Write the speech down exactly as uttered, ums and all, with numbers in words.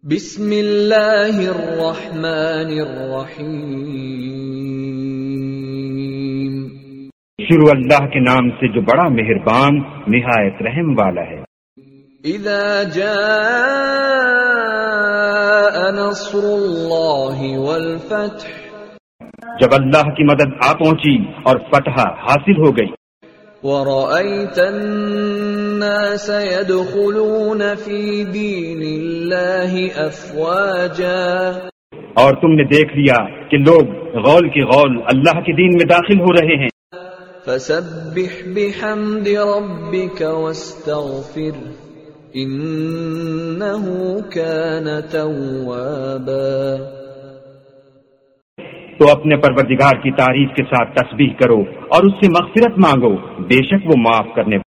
بسم اللہ الرحمن الرحیم۔ شروع اللہ کے نام سے جو بڑا مہربان نہایت رحم والا ہے۔ اذا جاء نصر اللہ والفتح، جب اللہ کی مدد آ پہنچی اور فتح حاصل ہو گئی۔ وَرَأَيْتَ النَّاسَ يَدْخُلُونَ فِي دِينِ اللَّهِ أَفْوَاجًا، اور تم نے دیکھ لیا کہ لوگ غول کی غول اللہ کے دین میں داخل ہو رہے ہیں۔ فَسَبِّحْ بِحَمْدِ رَبِّكَ وَاسْتَغْفِرْهُ إِنَّهُ كَانَ تَوَّابًا۔ تو اپنے پروردگار کی تعریف کے ساتھ تسبیح کرو اور اس سے مغفرت مانگو، بے شک وہ معاف کرنے